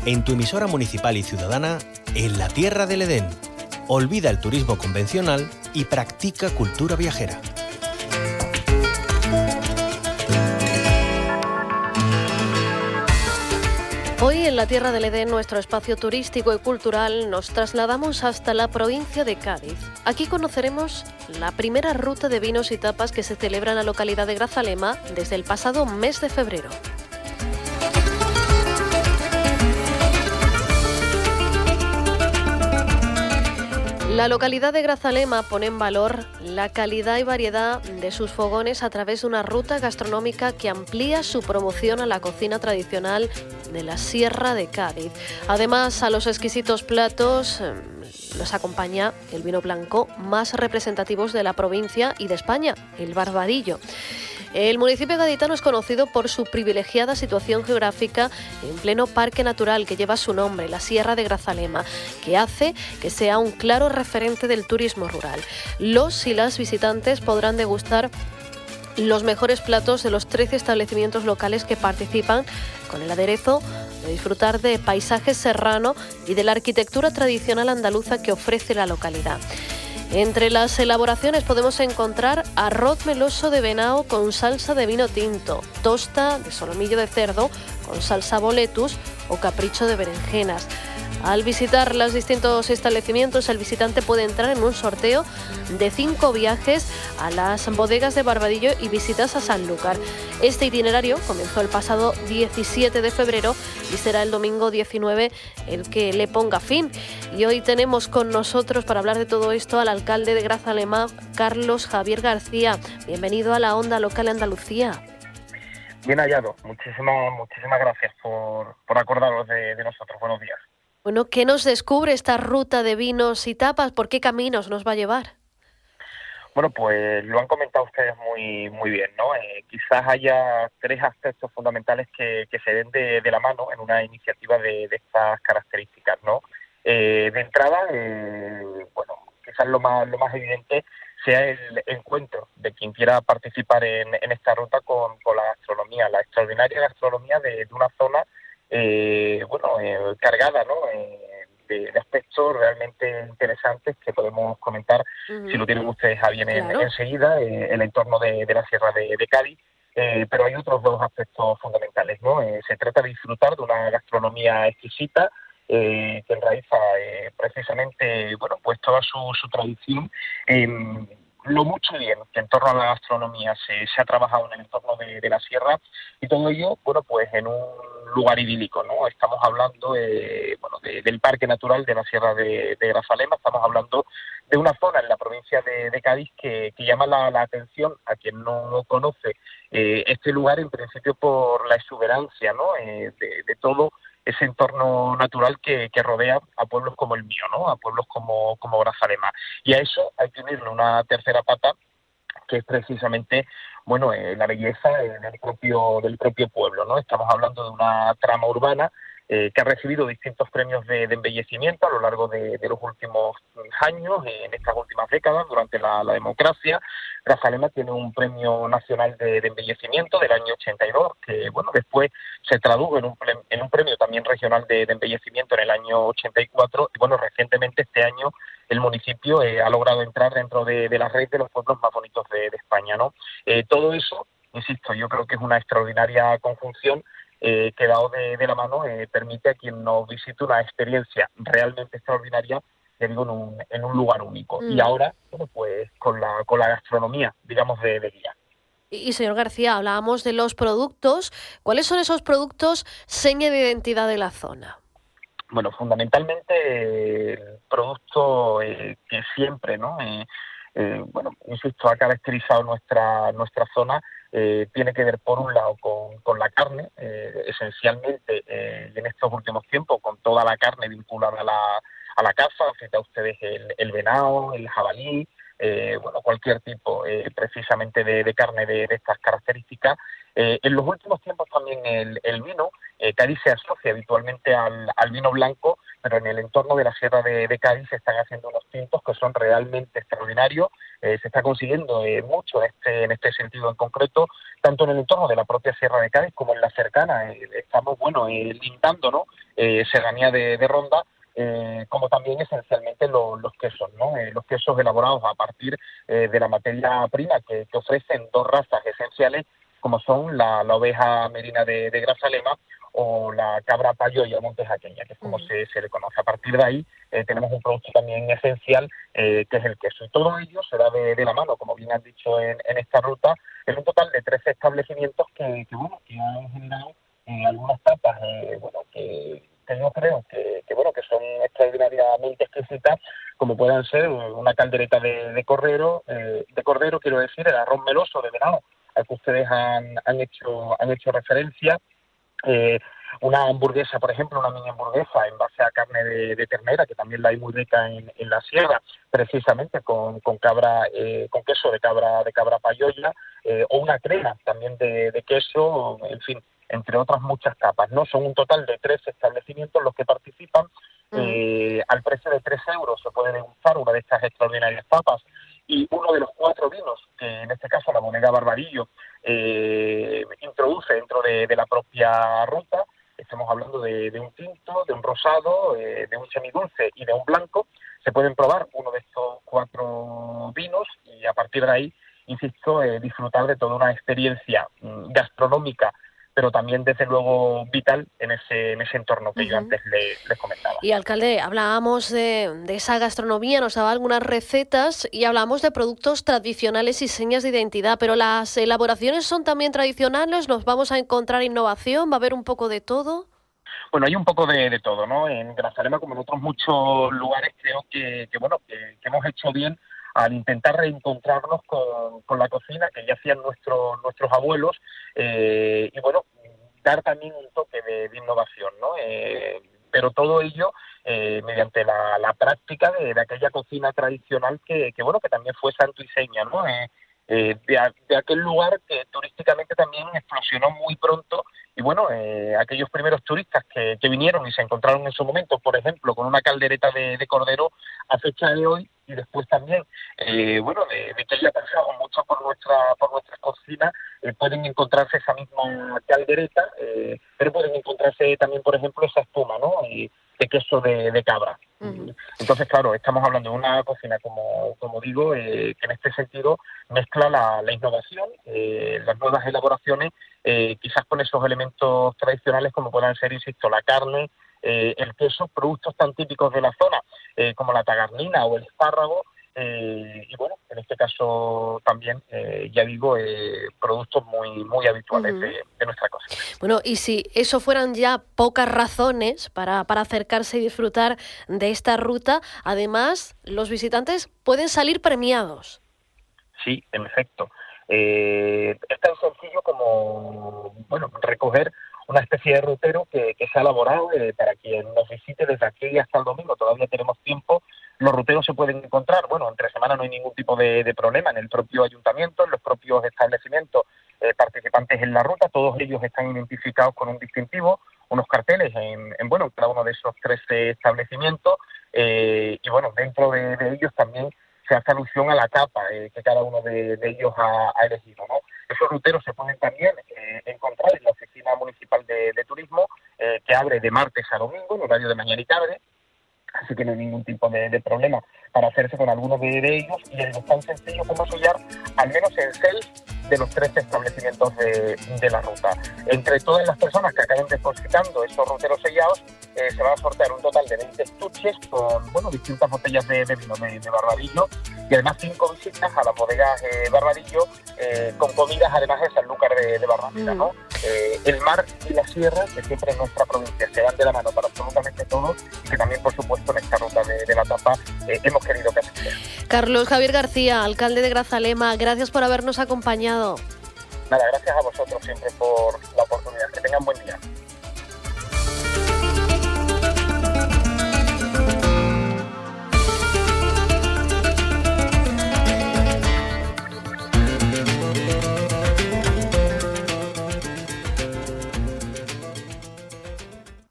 en tu emisora municipal y ciudadana, en la Tierra del Edén. Olvida el turismo convencional y practica cultura viajera. Hoy en la Tierra del Edén, nuestro espacio turístico y cultural, nos trasladamos hasta la provincia de Cádiz. Aquí conoceremos la primera ruta de vinos y tapas que se celebra en la localidad de Grazalema desde el pasado mes de febrero. La localidad de Grazalema pone en valor la calidad y variedad de sus fogones a través de una ruta gastronómica que amplía su promoción a la cocina tradicional de la Sierra de Cádiz. Además, a los exquisitos platos los acompaña el vino blanco más representativos de la provincia y de España, el Barbadillo. El municipio gaditano es conocido por su privilegiada situación geográfica en pleno parque natural que lleva su nombre, la Sierra de Grazalema, que hace que sea un claro referente del turismo rural. Los y las visitantes podrán degustar los mejores platos de los 13 establecimientos locales que participan, con el aderezo de disfrutar de paisaje serrano y de la arquitectura tradicional andaluza que ofrece la localidad. Entre las elaboraciones podemos encontrar arroz meloso de venao con salsa de vino tinto, tosta de solomillo de cerdo con salsa boletus o capricho de berenjenas. Al visitar los distintos establecimientos, el visitante puede entrar en un sorteo de 5 viajes a las bodegas de Barbadillo y visitas a Sanlúcar. Este itinerario comenzó el pasado 17 de febrero y será el domingo 19 el que le ponga fin. Y hoy tenemos con nosotros para hablar de todo esto al alcalde de Grazalema, Carlos Javier García. Bienvenido a la Onda Local Andalucía. Bien hallado. Muchísimas gracias por acordaros de nosotros. Buenos días. Bueno, ¿qué nos descubre esta ruta de vinos y tapas? ¿Por qué caminos nos va a llevar? Bueno, pues lo han comentado ustedes muy bien, ¿no? Quizás haya 3 aspectos fundamentales que se den de la mano en una iniciativa de estas características, ¿no? De entrada, bueno, quizás lo más evidente sea el encuentro de quien quiera participar en esta ruta con la gastronomía, la extraordinaria gastronomía de una zona cargada, ¿no? De aspectos realmente interesantes que podemos comentar, si lo tienen ustedes a bien, claro, enseguida, el entorno de la Sierra de Cádiz, pero hay otros 2 aspectos fundamentales, ¿no? Se trata de disfrutar de una gastronomía exquisita que enraiza precisamente, bueno, pues toda su tradición. Lo mucho bien que en torno a la gastronomía se ha trabajado en el entorno de la sierra, y todo ello, bueno, pues en un lugar idílico, ¿no? Estamos hablando del Parque Natural de la Sierra de Grazalema. Estamos hablando de una zona en la provincia de Cádiz que llama la atención a quien no conoce este lugar, en principio por la exuberancia, ¿no? De todo ese entorno natural que rodea a pueblos como el mío, ¿no? A pueblos como Grazalema. Y a eso hay que unirle una tercera pata, que es precisamente, bueno, la belleza del propio pueblo, ¿no? Estamos hablando de una trama urbana que ha recibido distintos premios de embellecimiento a lo largo de los últimos años, en estas últimas décadas, durante la democracia. Grazalema tiene un premio nacional de embellecimiento del año 82, que, bueno, después se tradujo en un premio también regional de embellecimiento en el año 84, y, bueno, recientemente este año el municipio ha logrado entrar dentro de la red de los pueblos más bonitos de España, ¿no? Todo eso, insisto, yo creo que es una extraordinaria conjunción que, dado de la mano, permite a quien nos visite una experiencia realmente extraordinaria, te digo, en un lugar único. Y ahora, bueno, pues con la gastronomía, digamos, de guía. Y señor García, hablábamos de los productos. ¿Cuáles son esos productos seña de identidad de la zona? Bueno, fundamentalmente el producto que siempre, ¿no? Bueno, insisto, ha caracterizado nuestra zona, tiene que ver, por un lado, con la carne, esencialmente, y en estos últimos tiempos, con toda la carne vinculada a la caza. Fíjense ustedes el venado, el jabalí, bueno, cualquier tipo precisamente de carne de estas características. En los últimos tiempos también el vino. Cádiz se asocia habitualmente al vino blanco, pero en el entorno de la Sierra de Cádiz se están haciendo unos tintos que son realmente extraordinarios. Se está consiguiendo mucho en este sentido en concreto, tanto en el entorno de la propia Sierra de Cádiz como en la cercana. Estamos, lindando, ¿no? Serranía de Ronda, como también esencialmente los quesos, ¿no? Los quesos elaborados a partir de la materia prima que ofrecen dos razas esenciales, como son la oveja merina de Grazalema o la cabra payoya montejaqueña, que es como se le conoce. A partir de ahí tenemos un producto también esencial, que es el queso. Y todo ello se da de la mano, como bien han dicho en esta ruta, en un total de 13 establecimientos que han generado algunas tapas, que yo creo que son extraordinariamente exquisitas, como puedan ser una caldereta de cordero, quiero decir, el arroz meloso de venado, al que ustedes han hecho referencia, una hamburguesa, por ejemplo, una mini hamburguesa en base a carne de ternera, que también la hay muy rica en la sierra, precisamente con queso de cabra payoya, o una crema también de queso, en fin, entre otras muchas tapas, ¿no? Son un total de 13 establecimientos los que participan. Al precio de 3 euros se puede degustar una de estas extraordinarias tapas, y uno de los 4 vinos que en este caso la bodega Barbadillo introduce dentro de la propia ruta. Estamos hablando de un tinto, de un rosado, de un semidulce y de un blanco. Se pueden probar uno de estos 4 vinos y a partir de ahí, insisto, disfrutar de toda una experiencia gastronómica, pero también, desde luego, vital en ese entorno que yo antes les comentaba. Y, alcalde, hablábamos de esa gastronomía, nos daba algunas recetas y hablábamos de productos tradicionales y señas de identidad, pero ¿las elaboraciones son también tradicionales? ¿Nos vamos a encontrar innovación? ¿Va a haber un poco de todo? Bueno, hay un poco de todo, ¿no? En Grazalema, como en otros muchos lugares, creo que hemos hecho bien al intentar reencontrarnos con la cocina que ya hacían nuestros abuelos, y dar también un toque de innovación, ¿no? Pero todo ello mediante la práctica de aquella cocina tradicional que también fue santo y seña, ¿no? De aquel lugar que turísticamente también explosionó muy pronto, y aquellos primeros turistas que vinieron y se encontraron en su momento, por ejemplo, con una caldereta de cordero a fecha de hoy, y después también, de que haya pasado mucho por nuestra cocina, pueden encontrarse esa misma caldereta, pero pueden encontrarse también, por ejemplo, esa espuma, ¿no? De queso de cabra. Entonces, claro, estamos hablando de una cocina, como digo, que en este sentido mezcla la innovación, las nuevas elaboraciones, quizás con esos elementos tradicionales como puedan ser, insisto, la carne, el queso, productos tan típicos de la zona como la tagarnina o el espárrago, en este caso también, productos muy habituales de nuestra cocina. Bueno, y si eso fueran ya pocas razones para acercarse y disfrutar de esta ruta, además, los visitantes pueden salir premiados. Sí, en efecto. Es tan sencillo como, recoger una especie de rutero que se ha elaborado para quien nos visite desde aquí hasta el domingo. Todavía tenemos tiempo. Los ruteros se pueden encontrar, entre semana no hay ningún tipo de problema, en el propio ayuntamiento, en los propios establecimientos participantes en la ruta. Todos ellos están identificados con un distintivo, unos carteles en cada uno de esos 13 establecimientos, dentro de ellos también se hace alusión a la capa que cada uno de ellos ha elegido, ¿no? Esos ruteros se pueden también encontrar en la Oficina Municipal de Turismo, que abre de martes a domingo, en horario de mañana y tarde, así que no hay ningún tipo de problema para hacerse con alguno de ellos, y es tan sencillo como sellar al menos en 6 de los 13 establecimientos de la ruta. Entre todas las personas que acaben depositando esos ruteros sellados, se va a sortear un total de 20 estuches con distintas botellas de vino de Barbadillo, y además 5 visitas a las bodegas Barbadillo, con comidas además de Sanlúcar de Barrameda, ¿no? El mar y la sierra, que siempre en nuestra provincia se van de la mano para absolutamente todo, y que también, por supuesto, en esta ruta de la tapa hemos querido que así sea. Carlos Javier García, alcalde de Grazalema, gracias por habernos acompañado. Nada, gracias a vosotros siempre por